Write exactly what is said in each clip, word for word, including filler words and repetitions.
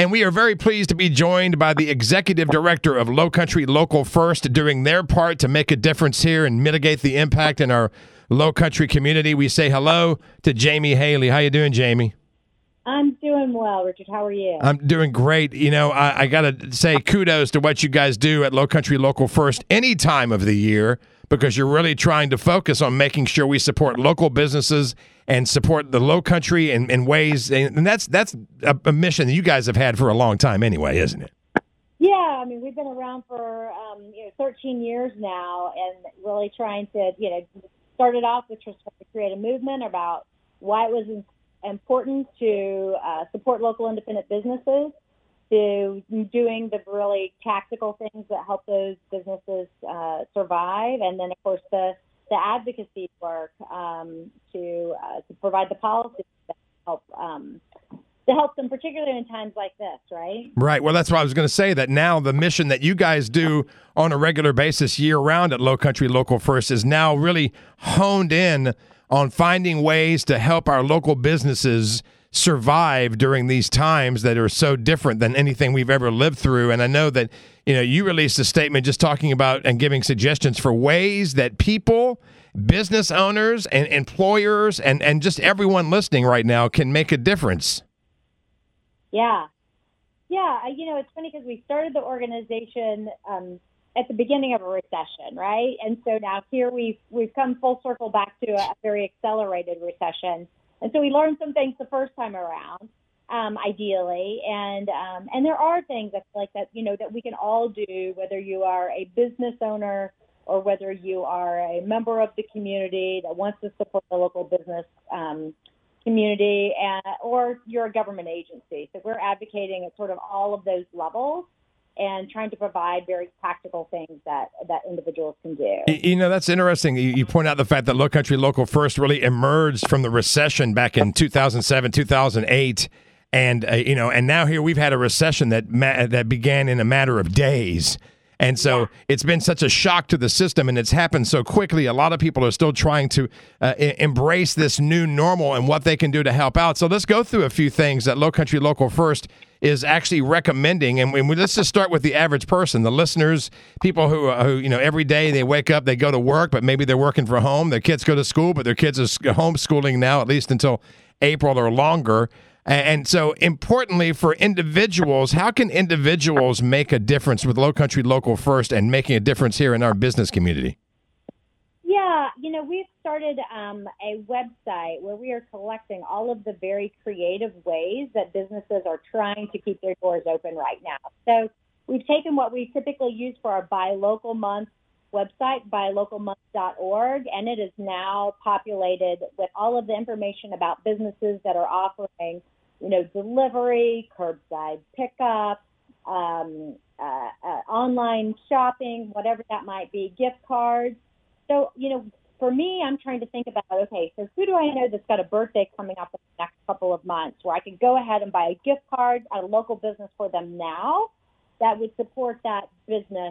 And we are very pleased to be joined by the executive director of Low Country Local First, doing their part to make a difference here and mitigate the impact in our Low Country community. We say hello to Jamie Haley. How you doing, Jamie? I'm doing well, Richard. How are you? I'm doing great. You know, I, I got to say kudos to what you guys do at Low Country Local First any time of the year, because you're really trying to focus on making sure we support local businesses and support the Low Country in, in ways. And that's that's a, a mission that you guys have had for a long time anyway, isn't it? Yeah, I mean, we've been around for um, you know thirteen years now, and really trying to, you know, started off with just to create a movement about why it was important to uh, support local independent businesses, to doing the really tactical things that help those businesses uh, survive, and then of course the, the advocacy work um, to uh, to provide the policies that help um, to help them, particularly in times like this, right? Right. Well, that's what I was going to say, that now the mission that you guys do on a regular basis year round at Low Country Local First is now really honed in on finding ways to help our local businesses survive during these times that are so different than anything we've ever lived through. And I know that, you know, you released a statement just talking about and giving suggestions for ways that people, business owners and employers and, and just everyone listening right now can make a difference. Yeah. Yeah. You know, it's funny because we started the organization um, at the beginning of a recession, right? And so now here we've, we've come full circle back to a very accelerated recession. And so we learned some things the first time around, um, ideally. And um, and there are things I feel like that, you know, that we can all do, whether you are a business owner or whether you are a member of the community that wants to support the local business um, community, and, or you're a government agency. So we're advocating at sort of all of those levels and trying to provide very practical things that, that individuals can do. You know, that's interesting. You, you point out the fact that Low Country Local First really emerged from the recession back in two thousand seven, two thousand eight. And, uh, you know, and now here we've had a recession that ma- that began in a matter of days. And so yeah. It's been such a shock to the system, and it's happened so quickly. A lot of people are still trying to uh, I- embrace this new normal and what they can do to help out. So let's go through a few things that Low Country Local First is actually recommending. And we, let's just start with the average person, the listeners, people who, uh, who, you know, every day they wake up, they go to work, but maybe they're working from home. Their kids go to school, but their kids are homeschooling now, at least until April or longer. And so importantly for individuals, how can individuals make a difference with Low Country Local First and making a difference here in our business community? Yeah, you know, we've started um, a website where we are collecting all of the very creative ways that businesses are trying to keep their doors open right now. So we've taken what we typically use for our Buy Local Month website, buy local month dot org, and it is now populated with all of the information about businesses that are offering, you know, delivery, curbside pickup, um, uh, uh, online shopping, whatever that might be, gift cards. So, you know, for me, I'm trying to think about, okay, so who do I know that's got a birthday coming up in the next couple of months where I could go ahead and buy a gift card at a local business for them now that would support that business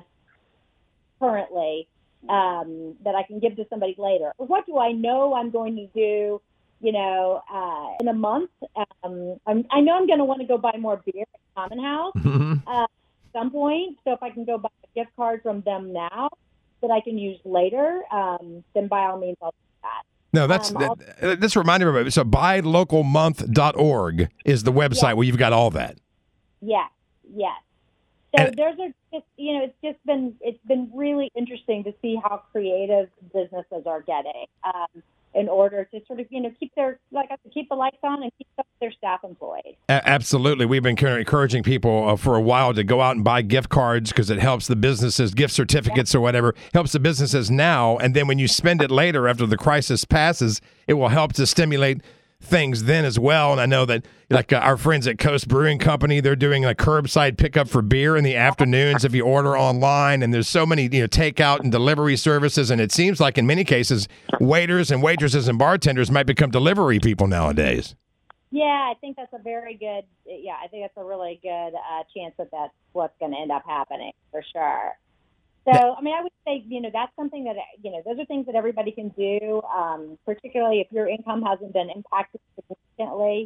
currently, um, that I can give to somebody later? Or what do I know I'm going to do, you know, uh, in a month? Um, I'm, I know I'm going to want to go buy more beer at Common House Mm-hmm. uh, at some point. So if I can go buy a gift card from them now that I can use later, um, then by all means I'll do that. No, that's Um, that, this reminded me of it. So buy local month dot org is the website Yeah. where you've got all that. Yes, yes. So And- there's a just you know it's just been it's been really interesting to see how creative businesses are getting um, in order to sort of you know keep their like I said, keep the lights on and keep their staff employed. A- Absolutely. We've been cur- encouraging people uh, for a while to go out and buy gift cards because it helps the businesses, gift certificates or whatever, helps the businesses now. And then when you spend it later after the crisis passes, it will help to stimulate things then as well. And I know that like uh, our friends at Coast Brewing Company, they're doing a curbside pickup for beer in the afternoons if you order online. And there's so many, you know, takeout and delivery services. And it seems like in many cases, waiters and waitresses and bartenders might become delivery people nowadays. Yeah, I think that's a very good. Yeah, I think that's a really good uh, chance that that's what's going to end up happening for sure. So, I mean, I would say, you know, that's something that, you know, those are things that everybody can do, um, particularly if your income hasn't been impacted significantly.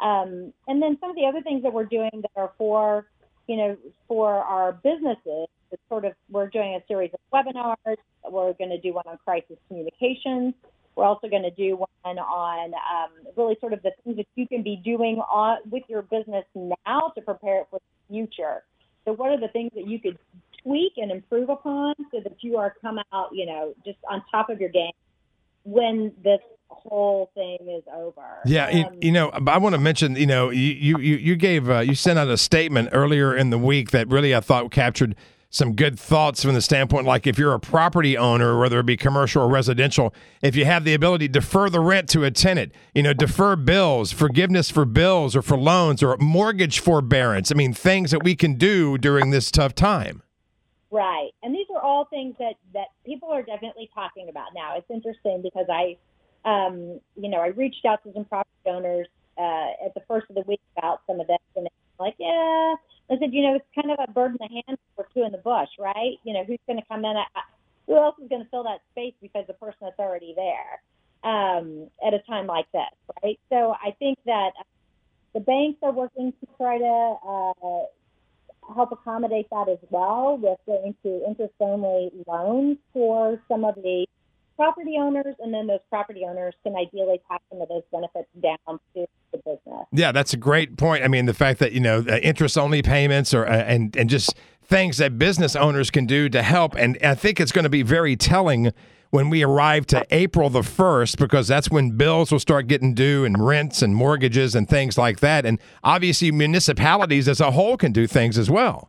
Um, and then some of the other things that we're doing that are for, you know, for our businesses, it's sort of, we're doing a series of webinars. We're going to do one on crisis communications. We're also going to do one on um, really sort of the things that you can be doing on, with your business now to prepare it for the future. So what are the things that you could tweak and improve upon so that you are come out, you know, just on top of your game when this whole thing is over? Yeah, um, you, you know, I want to mention, you know, you you you gave uh, you sent out a statement earlier in the week that really I thought captured some good thoughts from the standpoint, like if you're a property owner, whether it be commercial or residential, if you have the ability to defer the rent to a tenant, you know, defer bills, forgiveness for bills or for loans or mortgage forbearance. I mean, things that we can do during this tough time. Right. And these are all things that, that people are definitely talking about now. It's interesting because I, um, you know, I reached out to some property owners uh, at the first of the week about some of this, and it's like, yeah, I said, you know, it's kind of a bird in the hand for two in the bush, right? You know, who's going to come in? At, who else is going to fill that space because the person that's already there um, at a time like this, right? So I think that the banks are working to try to uh, help accommodate that as well with going to interest-only loans for some of the property owners, and then those property owners can ideally pass some of those benefits down to the business. Yeah, that's a great point. I mean, the fact that, you know, interest-only payments or uh, and and just things that business owners can do to help. And I think it's going to be very telling when we arrive to April the first, because that's when bills will start getting due and rents and mortgages and things like that. And obviously municipalities as a whole can do things as well.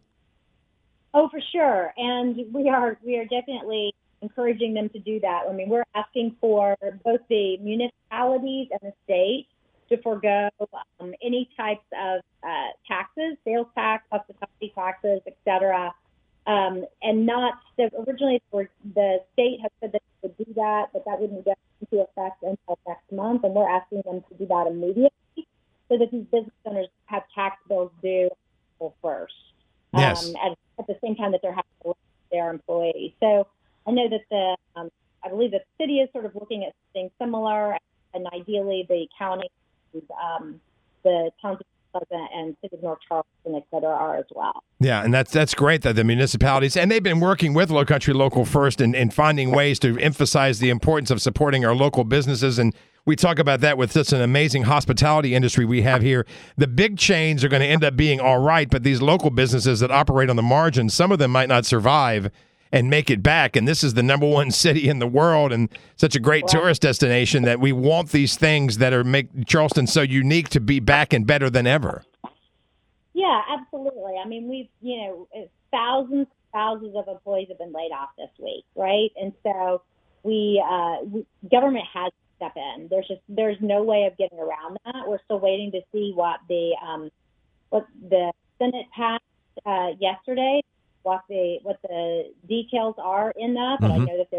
Oh, for sure. And we are we are definitely encouraging them to do that. I mean, we're asking for both the municipalities and the state to forego um, any types of uh, taxes, sales tax, hospitality taxes, et cetera. Um, and not, so originally the state has said that they would do that, but that wouldn't get into effect until next month. And we're asking them to do that immediately so that these business owners have tax bills due April first. Yes. Um, at, at the same time that they're having to work with their employees. So I know that the, um, I believe the city is sort of looking at something similar, and ideally the county, um, the towns of Pleasant and city of North Charleston, et cetera, are as well. Yeah, and that's that's great that the municipalities, and they've been working with Low Country Local First and, and finding ways to emphasize the importance of supporting our local businesses. And we talk about that with such an amazing hospitality industry we have here. The big chains are going to end up being all right, but these local businesses that operate on the margin, some of them might not survive and make it back. And this is the number one city in the world and such a great wow. tourist destination that we want these things that are make Charleston so unique to be back and better than ever. Yeah, absolutely. I mean, we've, you know, thousands, thousands of employees have been laid off this week, right? And so we, uh, we government has to step in. There's just, there's no way of getting around that. We're still waiting to see what the, um, what the Senate passed uh, yesterday. What the what the details are in that, but mm-hmm. I know that there's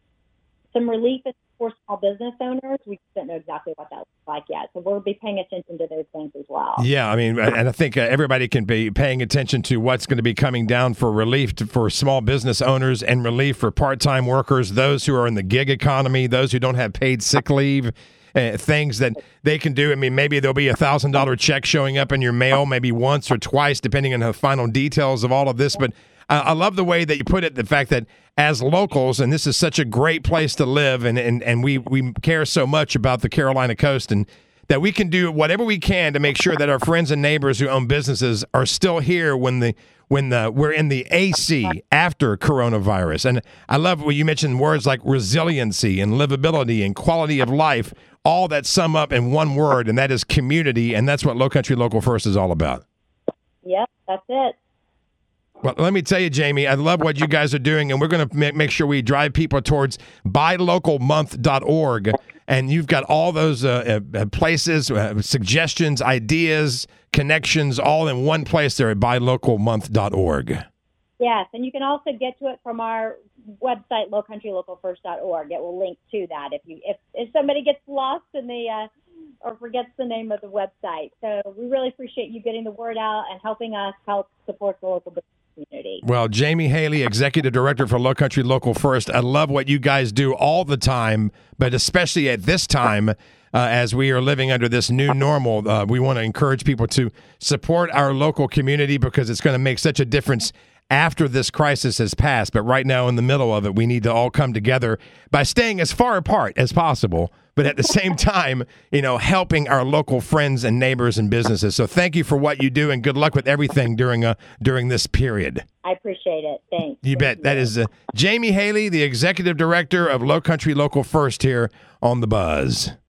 some relief for small business owners. We just don't know exactly what that looks like yet, so we'll be paying attention to those things as well. Yeah, I mean, and I think uh, everybody can be paying attention to what's going to be coming down for relief to, for small business owners and relief for part-time workers, those who are in the gig economy, those who don't have paid sick leave. Uh, things that they can do. I mean, maybe there'll be a thousand dollar check showing up in your mail, maybe once or twice, depending on the final details of all of this. But uh, I love the way that you put it, the fact that as locals, and this is such a great place to live, and, and, and we, we care so much about the Carolina coast, and that we can do whatever we can to make sure that our friends and neighbors who own businesses are still here when the when the we're in the A C after coronavirus. And I love when you mentioned words like resiliency and livability and quality of life, all that sum up in one word, and that is community, and that's what Low Country Local First is all about. Yep, that's it. Well, let me tell you, Jamie, I love what you guys are doing, and we're going to make sure we drive people towards buy local month dot org, and you've got all those uh, uh, places, uh, suggestions, ideas, connections, all in one place there at buy local month dot org. Yes, and you can also get to it from our website, low country local first dot org. It will link to that if you if, if somebody gets lost in the uh, or forgets the name of the website. So we really appreciate you getting the word out and helping us help support the local business community. Well, Jamie Haley, Executive Director for Low Country Local First. I love what you guys do all the time, but especially at this time, uh, as we are living under this new normal, uh, we want to encourage people to support our local community because it's going to make such a difference after this crisis has passed. But right now, in the middle of it, we need to all come together by staying as far apart as possible, but at the same time, you know, helping our local friends and neighbors and businesses. So thank you for what you do, and good luck with everything during uh, during this period. I appreciate it. Thanks. You Thank bet. you. That is uh, Jamie Haley, the Executive Director of Low Country Local First here on The Buzz.